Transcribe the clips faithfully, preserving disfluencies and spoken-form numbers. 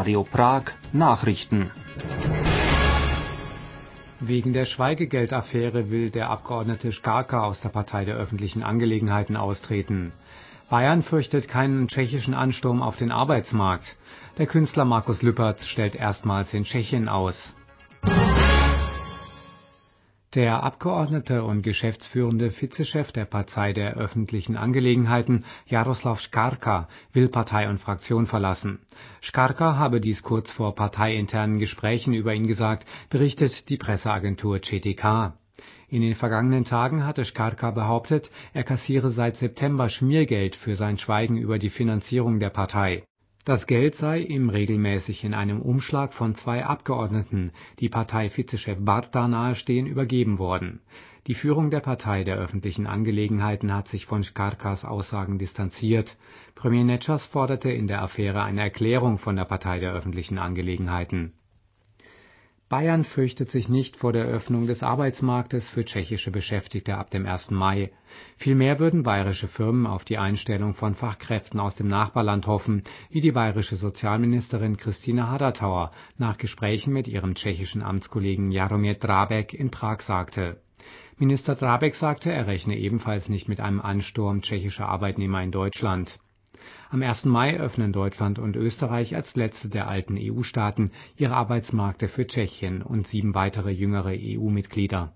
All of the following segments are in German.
Radio Prag Nachrichten. Wegen der Schweigegeldaffäre will der Abgeordnete Škarka aus der Partei der öffentlichen Angelegenheiten austreten. Bayern fürchtet keinen tschechischen Ansturm auf den Arbeitsmarkt. Der Künstler Markus Lüpertz stellt erstmals in Tschechien aus. Der Abgeordnete und geschäftsführende Vizechef der Partei der öffentlichen Angelegenheiten, Jaroslav Škarka, will Partei und Fraktion verlassen. Škarka habe dies kurz vor parteiinternen Gesprächen über ihn gesagt, berichtet die Presseagentur C T K. In den vergangenen Tagen hatte Škarka behauptet, er kassiere seit September Schmiergeld für sein Schweigen über die Finanzierung der Partei. Das Geld sei ihm regelmäßig in einem Umschlag von zwei Abgeordneten, die Partei-Vizechef Barta nahestehen, übergeben worden. Die Führung der Partei der öffentlichen Angelegenheiten hat sich von Škarkas Aussagen distanziert. Premier Nečas forderte in der Affäre eine Erklärung von der Partei der öffentlichen Angelegenheiten. Bayern fürchtet sich nicht vor der Öffnung des Arbeitsmarktes für tschechische Beschäftigte ab dem ersten Mai. Vielmehr würden bayerische Firmen auf die Einstellung von Fachkräften aus dem Nachbarland hoffen, wie die bayerische Sozialministerin Christine Haderthauer nach Gesprächen mit ihrem tschechischen Amtskollegen Jaromír Drábek in Prag sagte. Minister Drábek sagte, er rechne ebenfalls nicht mit einem Ansturm tschechischer Arbeitnehmer in Deutschland. Am ersten Mai öffnen Deutschland und Österreich als letzte der alten E U-Staaten ihre Arbeitsmärkte für Tschechien und sieben weitere jüngere E U-Mitglieder.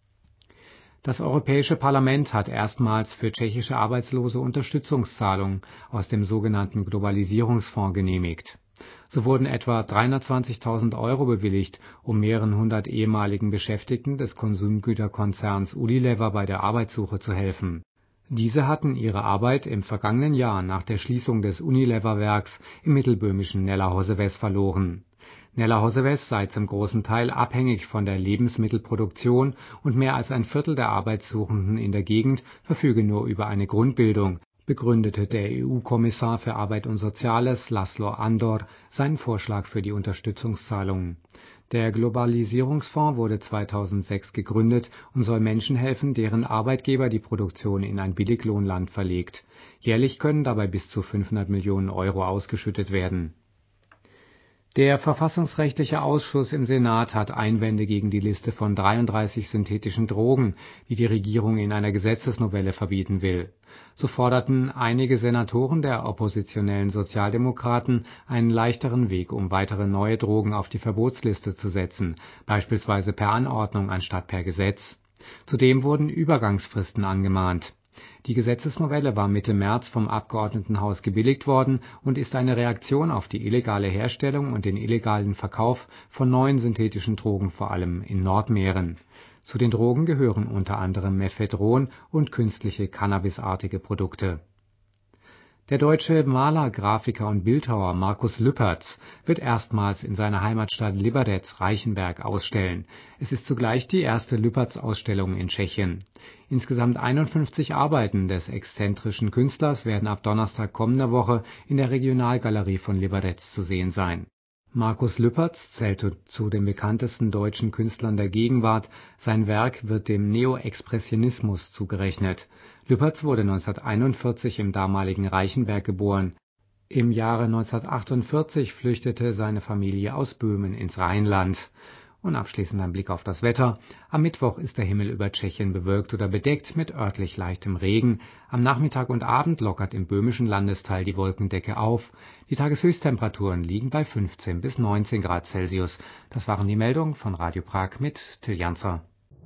Das Europäische Parlament hat erstmals für tschechische Arbeitslose Unterstützungszahlungen aus dem sogenannten Globalisierungsfonds genehmigt. So wurden etwa dreihundertzwanzigtausend Euro bewilligt, um mehreren hundert ehemaligen Beschäftigten des Konsumgüterkonzerns Unilever bei der Arbeitssuche zu helfen. Diese hatten ihre Arbeit im vergangenen Jahr nach der Schließung des Unilever-Werks im mittelböhmischen Nella-Hozevec verloren. Nella-Hozevec sei zum großen Teil abhängig von der Lebensmittelproduktion und mehr als ein Viertel der Arbeitssuchenden in der Gegend verfüge nur über eine Grundbildung, begründete der E U-Kommissar für Arbeit und Soziales Laszlo Andor seinen Vorschlag für die Unterstützungszahlungen. Der Globalisierungsfonds wurde zweitausendsechs gegründet und soll Menschen helfen, deren Arbeitgeber die Produktion in ein Billiglohnland verlegt. Jährlich können dabei bis zu fünfhundert Millionen Euro ausgeschüttet werden. Der Verfassungsrechtliche Ausschuss im Senat hat Einwände gegen die Liste von dreiunddreißig synthetischen Drogen, die die Regierung in einer Gesetzesnovelle verbieten will. So forderten einige Senatoren der oppositionellen Sozialdemokraten einen leichteren Weg, um weitere neue Drogen auf die Verbotsliste zu setzen, beispielsweise per Anordnung anstatt per Gesetz. Zudem wurden Übergangsfristen angemahnt. Die Gesetzesnovelle war Mitte März vom Abgeordnetenhaus gebilligt worden und ist eine Reaktion auf die illegale Herstellung und den illegalen Verkauf von neuen synthetischen Drogen, vor allem in Nordmähren. Zu den Drogen gehören unter anderem Mephedron und künstliche cannabisartige Produkte. Der deutsche Maler, Grafiker und Bildhauer Markus Lüpertz wird erstmals in seiner Heimatstadt Liberec-Reichenberg ausstellen. Es ist zugleich die erste Lüpertz-Ausstellung in Tschechien. Insgesamt einundfünfzig Arbeiten des exzentrischen Künstlers werden ab Donnerstag kommender Woche in der Regionalgalerie von Liberec zu sehen sein. Markus Lüpertz zählt zu den bekanntesten deutschen Künstlern der Gegenwart. Sein Werk wird dem Neoexpressionismus zugerechnet. Lüpertz wurde neunzehnhunderteinundvierzig im damaligen Reichenberg geboren. Im Jahre neunzehnhundertachtundvierzig flüchtete seine Familie aus Böhmen ins Rheinland. Und abschließend ein Blick auf das Wetter. Am Mittwoch ist der Himmel über Tschechien bewölkt oder bedeckt mit örtlich leichtem Regen. Am Nachmittag und Abend lockert im böhmischen Landesteil die Wolkendecke auf. Die Tageshöchsttemperaturen liegen bei fünfzehn bis neunzehn Grad Celsius. Das waren die Meldungen von Radio Prag mit Till Janzer.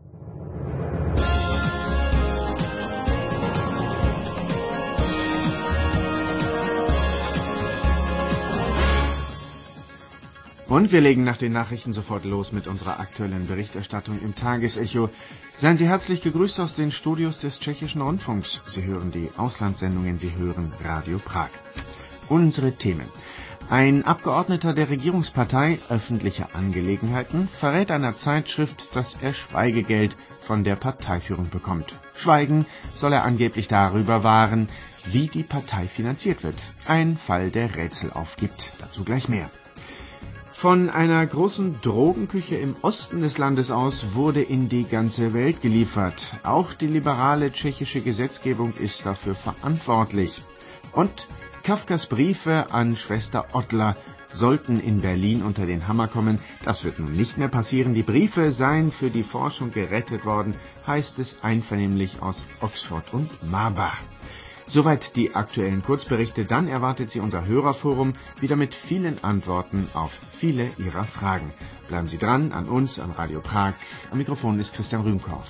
Und wir legen nach den Nachrichten sofort los mit unserer aktuellen Berichterstattung im Tagesecho. Seien Sie herzlich gegrüßt aus den Studios des Tschechischen Rundfunks. Sie hören die Auslandssendungen, Sie hören Radio Prag. Unsere Themen. Ein Abgeordneter der Regierungspartei Öffentliche Angelegenheiten verrät einer Zeitschrift, dass er Schweigegeld von der Parteiführung bekommt. Schweigen soll er angeblich darüber wahren, wie die Partei finanziert wird. Ein Fall, der Rätsel aufgibt. Dazu gleich mehr. Von einer großen Drogenküche im Osten des Landes aus wurde in die ganze Welt geliefert. Auch die liberale tschechische Gesetzgebung ist dafür verantwortlich. Und Kafkas Briefe an Schwester Ottla sollten in Berlin unter den Hammer kommen. Das wird nun nicht mehr passieren. Die Briefe seien für die Forschung gerettet worden, heißt es einvernehmlich aus Oxford und Marbach. Soweit die aktuellen Kurzberichte. Dann erwartet Sie unser Hörerforum wieder mit vielen Antworten auf viele Ihrer Fragen. Bleiben Sie dran, an uns, an Radio Prag. Am Mikrofon ist Christian Rühmkorff.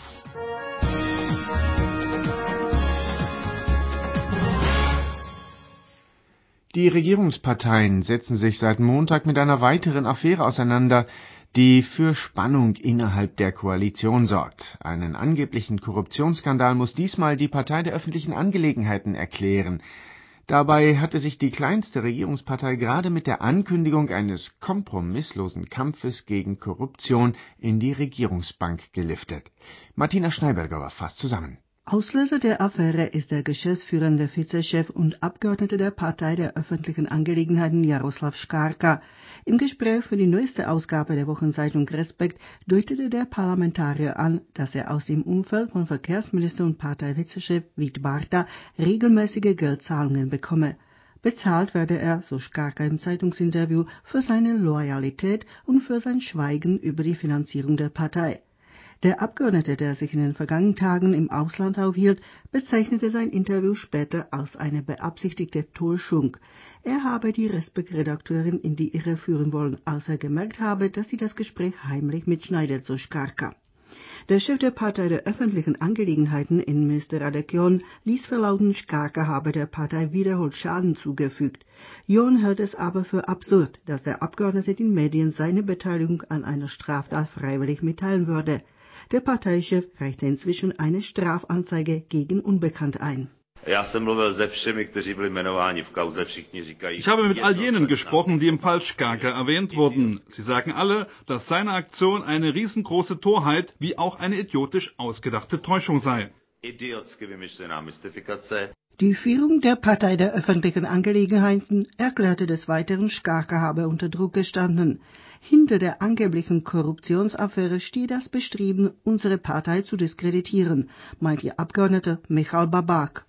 Die Regierungsparteien setzen sich seit Montag mit einer weiteren Affäre auseinander, die für Spannung innerhalb der Koalition sorgt. Einen angeblichen Korruptionsskandal muss diesmal die Partei der öffentlichen Angelegenheiten erklären. Dabei hatte sich die kleinste Regierungspartei gerade mit der Ankündigung eines kompromisslosen Kampfes gegen Korruption in die Regierungsbank geliftet. Martina Schneiberger fasst zusammen. Auslöser der Affäre ist der geschäftsführende Vizechef und Abgeordnete der Partei der öffentlichen Angelegenheiten Jaroslav Škárka. Im Gespräch für die neueste Ausgabe der Wochenzeitung Respekt deutete der Parlamentarier an, dass er aus dem Umfeld von Verkehrsminister und Parteivizechef Vít Barta regelmäßige Geldzahlungen bekomme. Bezahlt werde er, so Škárka im Zeitungsinterview, für seine Loyalität und für sein Schweigen über die Finanzierung der Partei. Der Abgeordnete, der sich in den vergangenen Tagen im Ausland aufhielt, bezeichnete sein Interview später als eine beabsichtigte Täuschung. Er habe die Respekt-Redakteurin in die Irre führen wollen, als er gemerkt habe, dass sie das Gespräch heimlich mitschneidet, so Škárka. Der Chef der Partei der öffentlichen Angelegenheiten, Innenminister Radek John, ließ verlauten, Škárka habe der Partei wiederholt Schaden zugefügt. John hält es aber für absurd, dass der Abgeordnete den Medien seine Beteiligung an einer Straftat freiwillig mitteilen würde. Der Parteichef reichte inzwischen eine Strafanzeige gegen Unbekannt ein. Ich habe mit all jenen gesprochen, die im Fall Škárka erwähnt wurden. Sie sagen alle, dass seine Aktion eine riesengroße Torheit wie auch eine idiotisch ausgedachte Täuschung sei. Die Führung der Partei der öffentlichen Angelegenheiten erklärte des Weiteren, Škárka habe unter Druck gestanden. Hinter der angeblichen Korruptionsaffäre steht das Bestreben, unsere Partei zu diskreditieren, meint ihr Abgeordneter Michal Babák.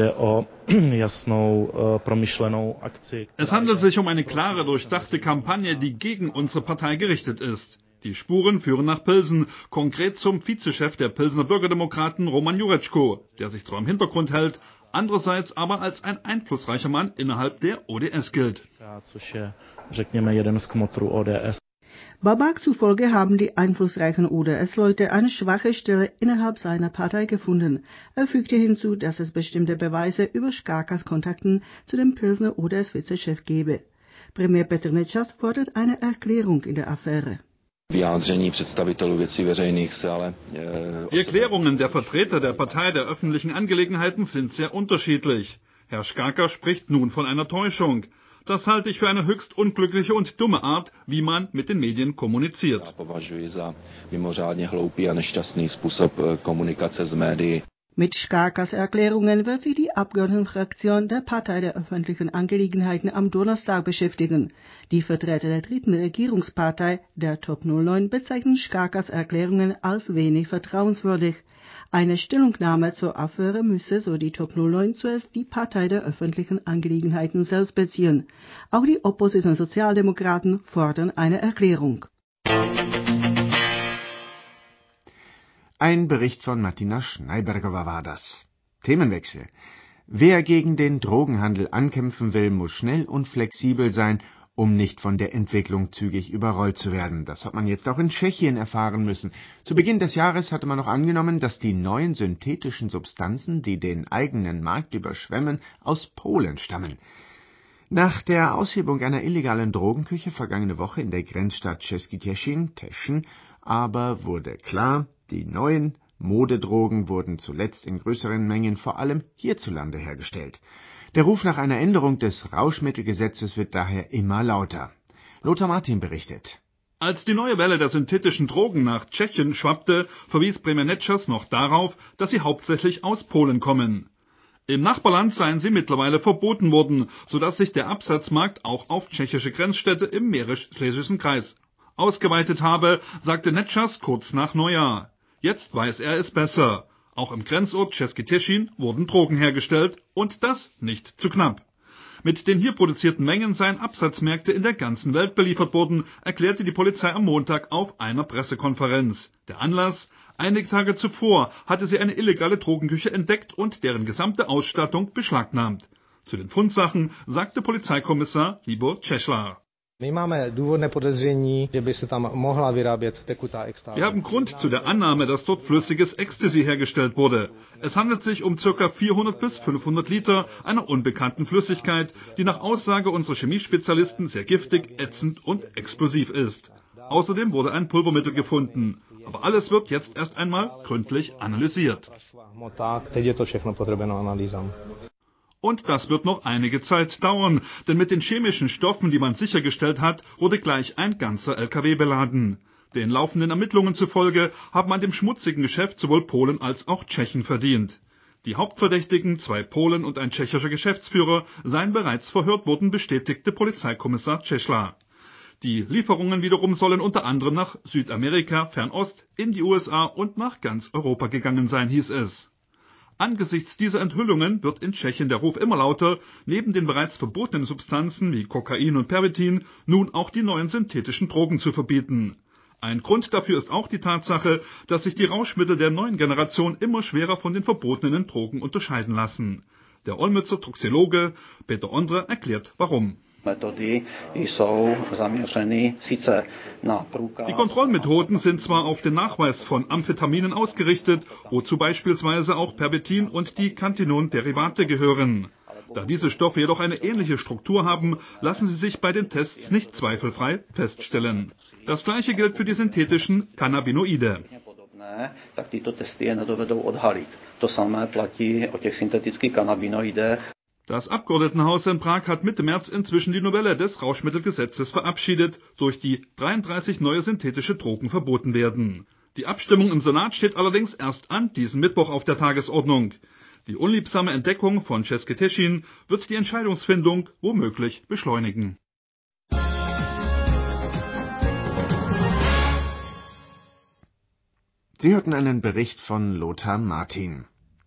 Es handelt sich um eine klare, durchdachte Kampagne, die gegen unsere Partei gerichtet ist. Die Spuren führen nach Pilsen, konkret zum Vizechef der Pilsener Bürgerdemokraten Roman Jurečko, der sich zwar im Hintergrund hält, andererseits aber als ein einflussreicher Mann innerhalb der O D S gilt. Babák zufolge haben die einflussreichen O D S-Leute eine schwache Stelle innerhalb seiner Partei gefunden. Er fügte hinzu, dass es bestimmte Beweise über Škárkas Kontakten zu dem Pilsner O D S-Vizechef gebe. Premiér Petr Nečas fordert eine Erklärung in der Affäre. Die Erklärungen der Vertreter der Partei der öffentlichen Angelegenheiten sind sehr unterschiedlich. Herr Škárka spricht nun von einer Täuschung. Das halte ich für eine höchst unglückliche und dumme Art, wie man mit den Medien kommuniziert. Mit Škárkas Erklärungen wird sich die Abgeordnetenfraktion der Partei der öffentlichen Angelegenheiten am Donnerstag beschäftigen. Die Vertreter der dritten Regierungspartei, der Top null neun, bezeichnen Škárkas Erklärungen als wenig vertrauenswürdig. Eine Stellungnahme zur Affäre müsse, so die Top null neun, zuerst die Partei der öffentlichen Angelegenheiten selbst beziehen. Auch die Opposition Sozialdemokraten fordern eine Erklärung. Ein Bericht von Martina Schneiberger war das. Themenwechsel. Wer gegen den Drogenhandel ankämpfen will, muss schnell und flexibel sein, um nicht von der Entwicklung zügig überrollt zu werden. Das hat man jetzt auch in Tschechien erfahren müssen. Zu Beginn des Jahres hatte man noch angenommen, dass die neuen synthetischen Substanzen, die den eigenen Markt überschwemmen, aus Polen stammen. Nach der Aushebung einer illegalen Drogenküche vergangene Woche in der Grenzstadt Český Těšín, Teschen, aber wurde klar, die neuen Modedrogen wurden zuletzt in größeren Mengen vor allem hierzulande hergestellt. Der Ruf nach einer Änderung des Rauschmittelgesetzes wird daher immer lauter. Lothar Martin berichtet. Als die neue Welle der synthetischen Drogen nach Tschechien schwappte, verwies Premiér Nečas noch darauf, dass sie hauptsächlich aus Polen kommen. Im Nachbarland seien sie mittlerweile verboten worden, sodass sich der Absatzmarkt auch auf tschechische Grenzstädte im Mährisch-Schlesischen Kreis ausgeweitet habe, sagte Nečas kurz nach Neujahr. Jetzt weiß er es besser. Auch im Grenzort Český Těšín wurden Drogen hergestellt und das nicht zu knapp. Mit den hier produzierten Mengen seien Absatzmärkte in der ganzen Welt beliefert worden, erklärte die Polizei am Montag auf einer Pressekonferenz. Der Anlass? Einige Tage zuvor hatte sie eine illegale Drogenküche entdeckt und deren gesamte Ausstattung beschlagnahmt. Zu den Fundsachen sagte Polizeikommissar Libor Czeschlar. Wir haben Grund zu der Annahme, dass dort flüssiges Ecstasy hergestellt wurde. Es handelt sich um ca. vierhundert bis fünfhundert Liter einer unbekannten Flüssigkeit, die nach Aussage unserer Chemiespezialisten sehr giftig, ätzend und explosiv ist. Außerdem wurde ein Pulvermittel gefunden. Aber alles wird jetzt erst einmal gründlich analysiert. Und das wird noch einige Zeit dauern, denn mit den chemischen Stoffen, die man sichergestellt hat, wurde gleich ein ganzer L K W beladen. Den laufenden Ermittlungen zufolge haben an dem schmutzigen Geschäft sowohl Polen als auch Tschechen verdient. Die Hauptverdächtigen, zwei Polen und ein tschechischer Geschäftsführer, seien bereits verhört worden, bestätigte Polizeikommissar Czeschlar. Die Lieferungen wiederum sollen unter anderem nach Südamerika, Fernost, in die U S A und nach ganz Europa gegangen sein, hieß es. Angesichts dieser Enthüllungen wird in Tschechien der Ruf immer lauter, neben den bereits verbotenen Substanzen wie Kokain und Pervitin nun auch die neuen synthetischen Drogen zu verbieten. Ein Grund dafür ist auch die Tatsache, dass sich die Rauschmittel der neuen Generation immer schwerer von den verbotenen Drogen unterscheiden lassen. Der Olmützer Toxikologe Peter Ondra erklärt warum. Die Kontrollmethoden sind zwar auf den Nachweis von Amphetaminen ausgerichtet, wozu beispielsweise auch Pervitin und die Cantinon-Derivate gehören. Da diese Stoffe jedoch eine ähnliche Struktur haben, lassen sie sich bei den Tests nicht zweifelfrei feststellen. Das gleiche gilt für die synthetischen Cannabinoide. Das Abgeordnetenhaus in Prag hat Mitte März inzwischen die Novelle des Rauschmittelgesetzes verabschiedet, durch die dreiunddreißig neue synthetische Drogen verboten werden. Die Abstimmung im Senat steht allerdings erst an diesem Mittwoch auf der Tagesordnung. Die unliebsame Entdeckung von Český Těšín wird die Entscheidungsfindung womöglich beschleunigen. Sie hörten einen Bericht von Lothar Martin.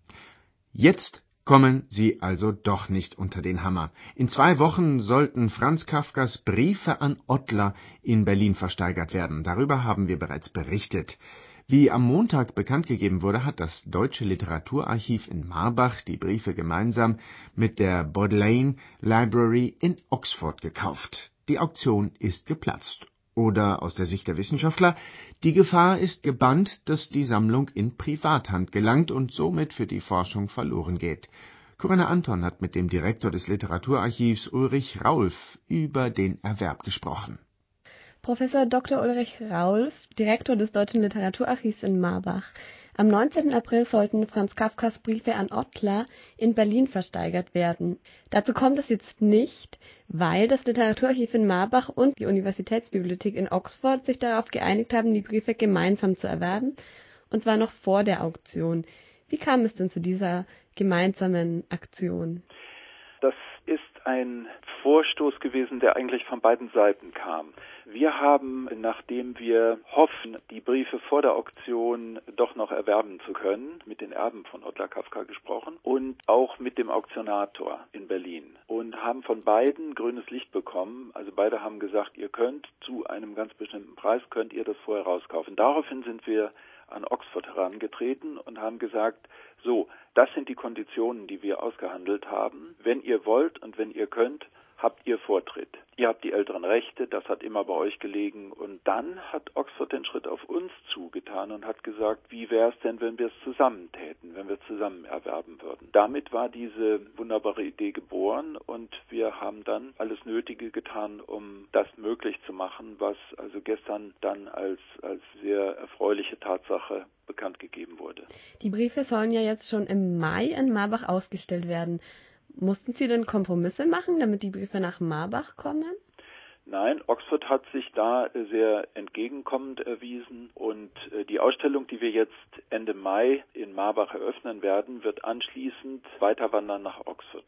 Jetzt kommen sie also doch nicht unter den Hammer. In zwei Wochen sollten Franz Kafkas Briefe an Ottler in Berlin versteigert werden. Darüber haben wir bereits berichtet. Wie am Montag bekannt gegeben wurde, hat das Deutsche Literaturarchiv in Marbach die Briefe gemeinsam mit der Bodleian Library in Oxford gekauft. Die Auktion ist geplatzt. Oder aus der Sicht der Wissenschaftler, die Gefahr ist gebannt, dass die Sammlung in Privathand gelangt und somit für die Forschung verloren geht. Corinna Anton hat mit dem Direktor des Literaturarchivs Ulrich Raulf über den Erwerb gesprochen. Professor Doktor Ulrich Raulf, Direktor des Deutschen Literaturarchivs in Marbach. Am neunzehnten April sollten Franz Kafkas Briefe an Ottler in Berlin versteigert werden. Dazu kommt es jetzt nicht, weil das Literaturarchiv in Marbach und die Universitätsbibliothek in Oxford sich darauf geeinigt haben, die Briefe gemeinsam zu erwerben, und zwar noch vor der Auktion. Wie kam es denn zu dieser gemeinsamen Aktion? Das ist ein Vorstoß gewesen, der eigentlich von beiden Seiten kam. Wir haben, nachdem wir hoffen, die Briefe vor der Auktion doch noch erwerben zu können, mit den Erben von Ottler Kafka gesprochen und auch mit dem Auktionator in Berlin und haben von beiden grünes Licht bekommen. Also beide haben gesagt, ihr könnt zu einem ganz bestimmten Preis, könnt ihr das vorher rauskaufen. Daraufhin sind wir an Oxford herangetreten und haben gesagt, so, das sind die Konditionen, die wir ausgehandelt haben. Wenn ihr wollt und wenn ihr könnt, habt ihr Vortritt. Ihr habt die älteren Rechte, das hat immer bei euch gelegen. Und dann hat Oxford den Schritt auf uns zugetan und hat gesagt, wie wäre es denn, wenn wir es zusammen täten, wenn wir zusammen erwerben würden. Damit war diese wunderbare Idee geboren und wir haben dann alles Nötige getan, um das möglich zu machen, was also gestern dann als, als sehr erfreuliche Tatsache bekannt gegeben wurde. Die Briefe sollen ja jetzt schon im Mai in Marbach ausgestellt werden. Mussten Sie denn Kompromisse machen, damit die Briefe nach Marbach kommen? Nein, Oxford hat sich da sehr entgegenkommend erwiesen und die Ausstellung, die wir jetzt Ende Mai in Marbach eröffnen werden, wird anschließend weiter wandern nach Oxford.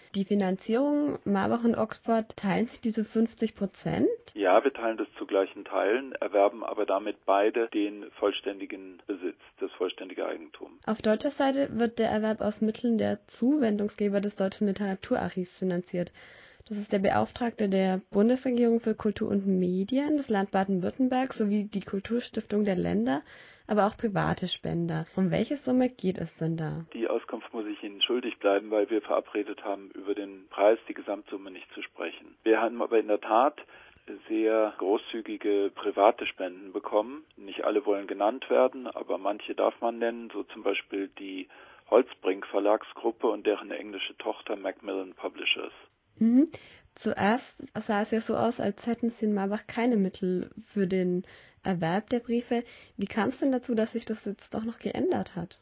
Die Finanzierung, Marbach und Oxford, teilen sich diese fünfzig Prozent? Ja, wir teilen das zu gleichen Teilen, erwerben aber damit beide den vollständigen Besitz, das vollständige Eigentum. Auf deutscher Seite wird der Erwerb aus Mitteln der Zuwendungsgeber des Deutschen Literaturarchivs finanziert. Das ist der Beauftragte der Bundesregierung für Kultur und Medien, das Land Baden-Württemberg sowie die Kulturstiftung der Länder, aber auch private Spender. Um welche Summe geht es denn da? Die Auskunft muss ich Ihnen schuldig bleiben, weil wir verabredet haben, über den Preis, die Gesamtsumme nicht zu sprechen. Wir haben aber in der Tat sehr großzügige private Spenden bekommen. Nicht alle wollen genannt werden, aber manche darf man nennen, so zum Beispiel die Holzbrink Verlagsgruppe und deren englische Tochter Macmillan Publishers. Mhm. Zuerst sah es ja so aus, als hätten Sie in Marbach keine Mittel für den Erwerb der Briefe. Wie kam es denn dazu, dass sich das jetzt doch noch geändert hat?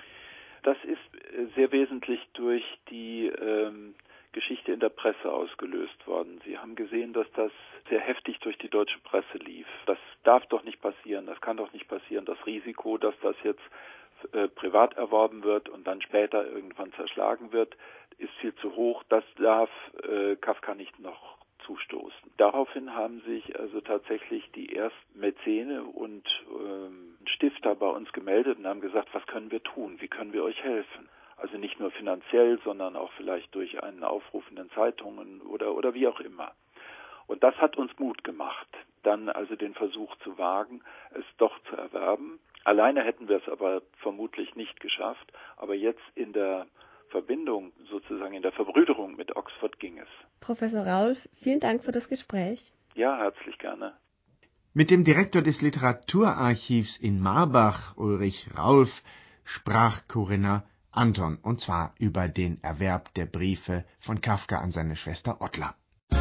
Das ist sehr wesentlich durch die ähm, Geschichte in der Presse ausgelöst worden. Sie haben gesehen, dass das sehr heftig durch die deutsche Presse lief. Das darf doch nicht passieren, das kann doch nicht passieren. Das Risiko, dass das jetzt äh, privat erworben wird und dann später irgendwann zerschlagen wird, ist viel zu hoch. Das darf äh, Kafka nicht noch zustoßen. Daraufhin haben sich also tatsächlich die ersten Mäzene und ähm, Stifter bei uns gemeldet und haben gesagt, was können wir tun? Wie können wir euch helfen? Also nicht nur finanziell, sondern auch vielleicht durch einen Aufruf in den Zeitungen oder, oder wie auch immer. Und das hat uns Mut gemacht, dann also den Versuch zu wagen, es doch zu erwerben. Alleine hätten wir es aber vermutlich nicht geschafft, aber jetzt in der Verbindung, sozusagen in der Verbrüderung mit Oxford ging es. Professor Raulf, vielen Dank für das Gespräch. Ja, herzlich gerne. Mit dem Direktor des Literaturarchivs in Marbach, Ulrich Raulf, sprach Corinna Anton, und zwar über den Erwerb der Briefe von Kafka an seine Schwester Ottla.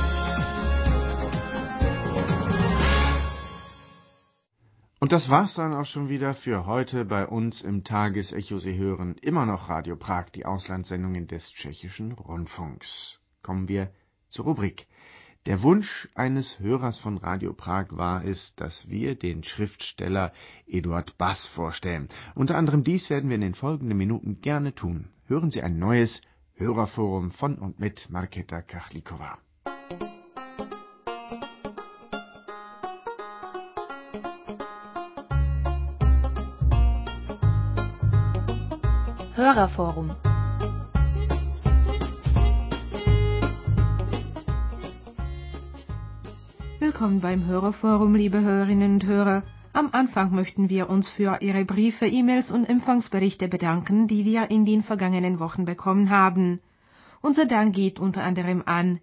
Und das war's dann auch schon wieder für heute bei uns im Tagesecho. Sie hören immer noch Radio Prag, die Auslandssendungen des Tschechischen Rundfunks. Kommen wir zur Rubrik. Der Wunsch eines Hörers von Radio Prag war es, dass wir den Schriftsteller Eduard Bass vorstellen. Unter anderem dies werden wir in den folgenden Minuten gerne tun. Hören Sie ein neues Hörerforum von und mit Markéta Kachlikova. Hörerforum. Willkommen beim Hörerforum, liebe Hörerinnen und Hörer. Am Anfang möchten wir uns für Ihre Briefe, E-Mails und Empfangsberichte bedanken, die wir in den vergangenen Wochen bekommen haben. Unser Dank geht unter anderem an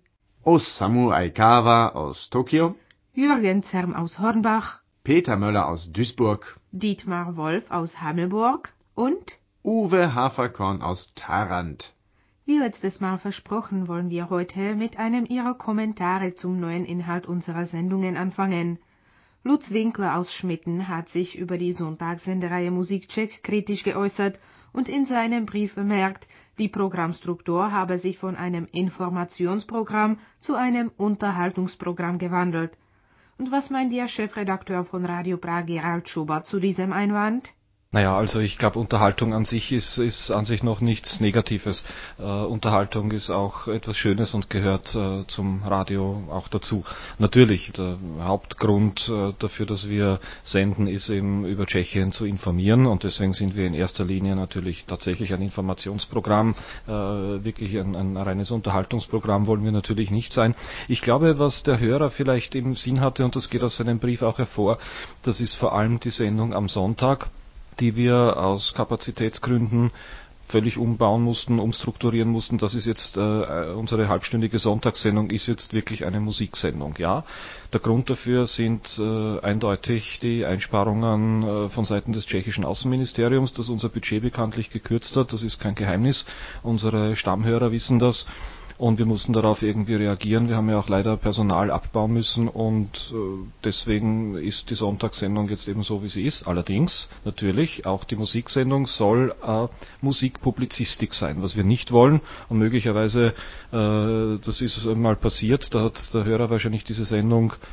Osamu Aikawa aus Tokio, Jürgen Zerm aus Hornbach, Peter Möller aus Duisburg, Dietmar Wolf aus Hammelburg und Uwe Haferkorn aus Tharandt. Wie letztes Mal versprochen, wollen wir heute mit einem Ihrer Kommentare zum neuen Inhalt unserer Sendungen anfangen. Lutz Winkler aus Schmitten hat sich über die Sonntagssendereihe Musikcheck kritisch geäußert und in seinem Brief bemerkt, die Programmstruktur habe sich von einem Informationsprogramm zu einem Unterhaltungsprogramm gewandelt. Und was meint der Chefredakteur von Radio Prag, Gerald Schubert, zu diesem Einwand? Naja, also ich glaube, Unterhaltung an sich ist, ist an sich noch nichts Negatives. Äh, Unterhaltung ist auch etwas Schönes und gehört äh, zum Radio auch dazu. Natürlich, der Hauptgrund äh, dafür, dass wir senden, ist eben über Tschechien zu informieren, und deswegen sind wir in erster Linie natürlich tatsächlich ein Informationsprogramm. Äh, wirklich ein, ein reines Unterhaltungsprogramm wollen wir natürlich nicht sein. Ich glaube, was der Hörer vielleicht im Sinn hatte, und das geht aus seinem Brief auch hervor, das ist vor allem die Sendung am Sonntag, die wir aus Kapazitätsgründen völlig umbauen mussten, umstrukturieren mussten. Das ist jetzt äh, unsere halbstündige Sonntagssendung, ist jetzt wirklich eine Musiksendung. Ja, der Grund dafür sind äh, eindeutig die Einsparungen äh, von Seiten des tschechischen Außenministeriums, das unser Budget bekanntlich gekürzt hat. Das ist kein Geheimnis. Unsere Stammhörer wissen das. Und wir mussten darauf irgendwie reagieren. Wir haben ja auch leider Personal abbauen müssen, und äh, deswegen ist die Sonntagssendung jetzt eben so, wie sie ist. Allerdings, natürlich, auch die Musiksendung soll äh, Musikpublizistik sein, was wir nicht wollen. Und möglicherweise, äh, das ist mal passiert, da hat der Hörer wahrscheinlich diese Sendung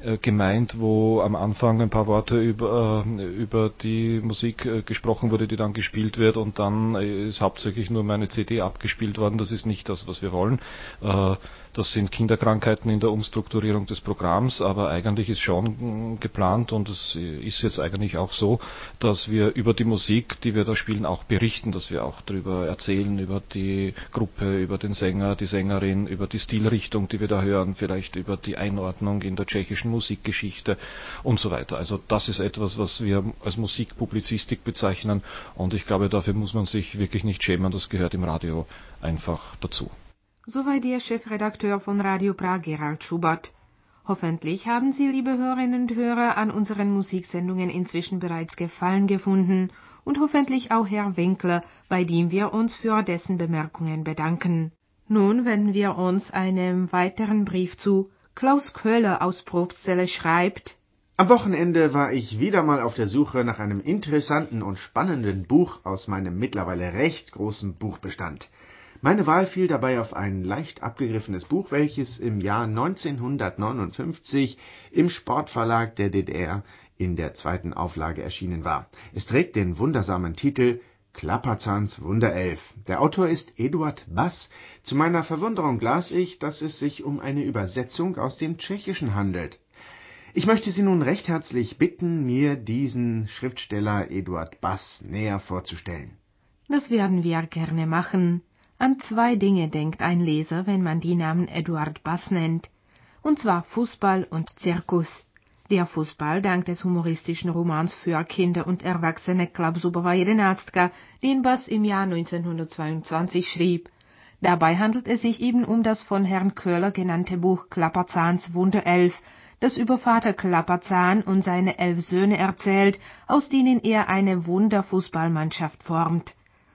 äh, gemeint, wo am Anfang ein paar Worte über, äh, über die Musik äh, gesprochen wurde, die dann gespielt wird, und dann äh, ist hauptsächlich nur meine C D abgespielt worden. Das ist nicht das, was wir wollen. Äh, das sind Kinderkrankheiten in der Umstrukturierung des Programms, aber eigentlich ist schon geplant, und es ist jetzt eigentlich auch so, dass wir über die Musik, die wir da spielen, auch berichten, dass wir auch darüber erzählen, über die Gruppe, über den Sänger, die Sängerin, über die Stilrichtung, die wir da hören, vielleicht über die Einordnung in der tschechischen Musikgeschichte und so weiter. Also das ist etwas, was wir als Musikpublizistik bezeichnen, und ich glaube, dafür muss man sich wirklich nicht schämen, das gehört im Radio einfach dazu. Soweit der Chefredakteur von Radio Prag, Gerald Schubert. Hoffentlich haben Sie, liebe Hörerinnen und Hörer, an unseren Musiksendungen inzwischen bereits Gefallen gefunden und hoffentlich auch Herr Winkler, bei dem wir uns für dessen Bemerkungen bedanken. Nun wenden wir uns einem weiteren Brief zu. Klaus Köhler aus Probstzelle schreibt: Am Wochenende war ich wieder mal auf der Suche nach einem interessanten und spannenden Buch aus meinem mittlerweile recht großen Buchbestand. Meine Wahl fiel dabei auf ein leicht abgegriffenes Buch, welches im Jahr neunzehnhundertneunundfünfzig im Sportverlag der D D R in der zweiten Auflage erschienen war. Es trägt den wundersamen Titel Klapperzahns Wunderelf. Der Autor ist Eduard Bass. Zu meiner Verwunderung las ich, dass es sich um eine Übersetzung aus dem Tschechischen handelt. Ich möchte Sie nun recht herzlich bitten, mir diesen Schriftsteller Eduard Bass näher vorzustellen. Das werden wir gerne machen. An zwei Dinge denkt ein Leser, wenn man die Namen Eduard Bass nennt, und zwar Fußball und Zirkus. Der Fußball dank des humoristischen Romans für Kinder und Erwachsene Klapzubova jedenáctka, den Bass im Jahr neunzehnhundertzweiundzwanzig schrieb. Dabei handelt es sich eben um das von Herrn Köhler genannte Buch Klapperzahns Wunderelf, das über Vater Klapperzahn und seine elf Söhne erzählt, aus denen er eine Wunderfußballmannschaft formt.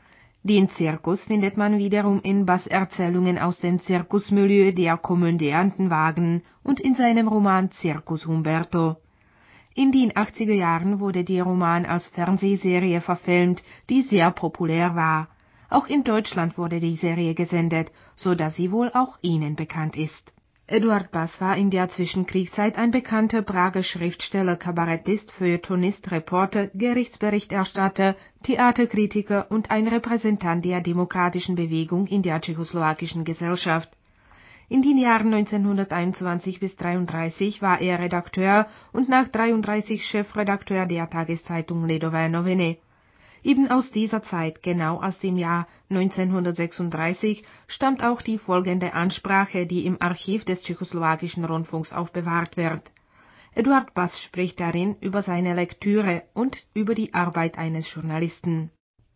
Den Zirkus findet man wiederum in Bass' Erzählungen aus dem Zirkusmilieu der komödianten Wagen und in seinem Roman Circus Humberto. In den achtziger Jahren wurde der Roman als Fernsehserie verfilmt, die sehr populär war. Auch in Deutschland wurde die Serie gesendet, so dass sie wohl auch Ihnen bekannt ist. Eduard Bass war in der Zwischenkriegszeit ein bekannter Prager Schriftsteller, Kabarettist, Feuilletonist, Reporter, Gerichtsberichterstatter, Theaterkritiker und ein Repräsentant der demokratischen Bewegung in der tschechoslowakischen Gesellschaft. In den Jahren neunzehnhunderteinundzwanzig bis dreiunddreißig war er Redakteur und nach dreiunddreißig Chefredakteur der Tageszeitung Lidové noviny. Eben aus dieser Zeit, genau aus dem Jahr neunzehnhundertsechsunddreißig, stammt auch die folgende Ansprache, die im Archiv des tschechoslowakischen Rundfunks aufbewahrt wird. Eduard Bass spricht darin über seine Lektüre und über die Arbeit eines Journalisten.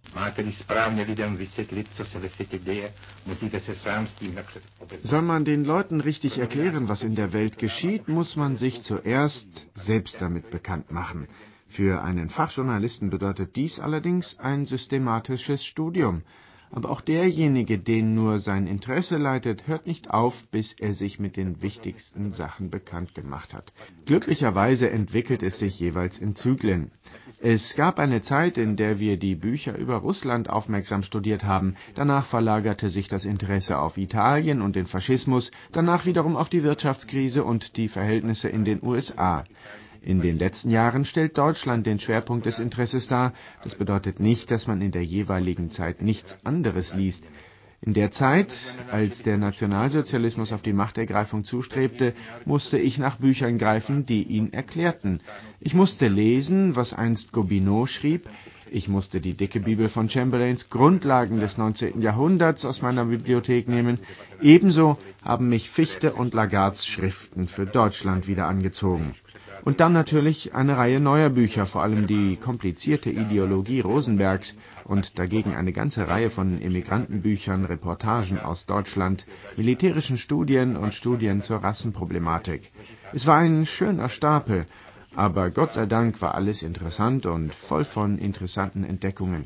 Soll man den Leuten richtig erklären, was in der Welt geschieht, muss man sich zuerst selbst damit bekannt machen. Für einen Fachjournalisten bedeutet dies allerdings ein systematisches Studium. Aber auch derjenige, den nur sein Interesse leitet, hört nicht auf, bis er sich mit den wichtigsten Sachen bekannt gemacht hat. Glücklicherweise entwickelt es sich jeweils in Zyklen. Es gab eine Zeit, in der wir die Bücher über Russland aufmerksam studiert haben. Danach verlagerte sich das Interesse auf Italien und den Faschismus, danach wiederum auf die Wirtschaftskrise und die Verhältnisse in den U S A. In den letzten Jahren stellt Deutschland den Schwerpunkt des Interesses dar. Das bedeutet nicht, dass man in der jeweiligen Zeit nichts anderes liest. In der Zeit, als der Nationalsozialismus auf die Machtergreifung zustrebte, musste ich nach Büchern greifen, die ihn erklärten. Ich musste lesen, was einst Gobineau schrieb. Ich musste die dicke Bibel von Chamberlains Grundlagen des neunzehnten Jahrhunderts aus meiner Bibliothek nehmen. Ebenso haben mich Fichte und Lagardes Schriften für Deutschland wieder angezogen. Und dann natürlich eine Reihe neuer Bücher, vor allem die komplizierte Ideologie Rosenbergs und dagegen eine ganze Reihe von Immigrantenbüchern, Reportagen aus Deutschland, militärischen Studien und Studien zur Rassenproblematik. Es war ein schöner Stapel, aber Gott sei Dank war alles interessant und voll von interessanten Entdeckungen.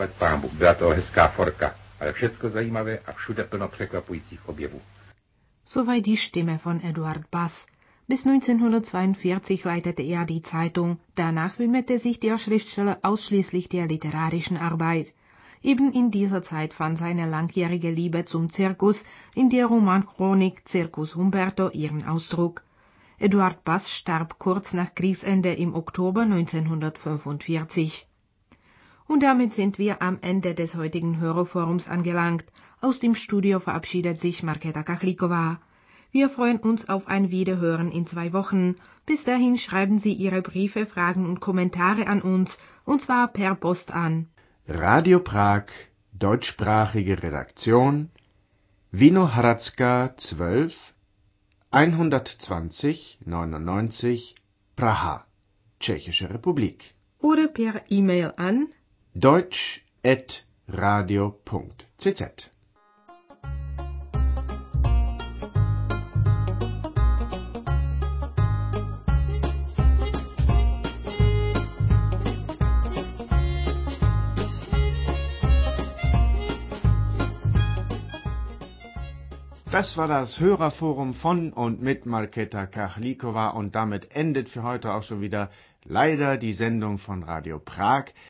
Soweit die Stimme von Eduard Bass. Bis neunzehnhundertzweiundvierzig leitete er die Zeitung, danach widmete sich der Schriftsteller ausschließlich der literarischen Arbeit. Eben in dieser Zeit fand seine langjährige Liebe zum Zirkus in der Romanchronik Circus Humberto ihren Ausdruck. Eduard Bass starb kurz nach Kriegsende im Oktober neunzehnhundertfünfundvierzig. Und damit sind wir am Ende des heutigen Hörerforums angelangt. Aus dem Studio verabschiedet sich Markéta Kachlikova. Wir freuen uns auf ein Wiederhören in zwei Wochen. Bis dahin schreiben Sie Ihre Briefe, Fragen und Kommentare an uns, und zwar per Post an Radio Prag, deutschsprachige Redaktion, Vinohradska zwölf, hundertzwanzig neunundneunzig, Praha, Tschechische Republik. Oder per E-Mail an deutsch at radio punkt c z. Das war das Hörerforum von und mit Markéta Kachlikova und damit endet für heute auch schon wieder leider die Sendung von Radio Prag.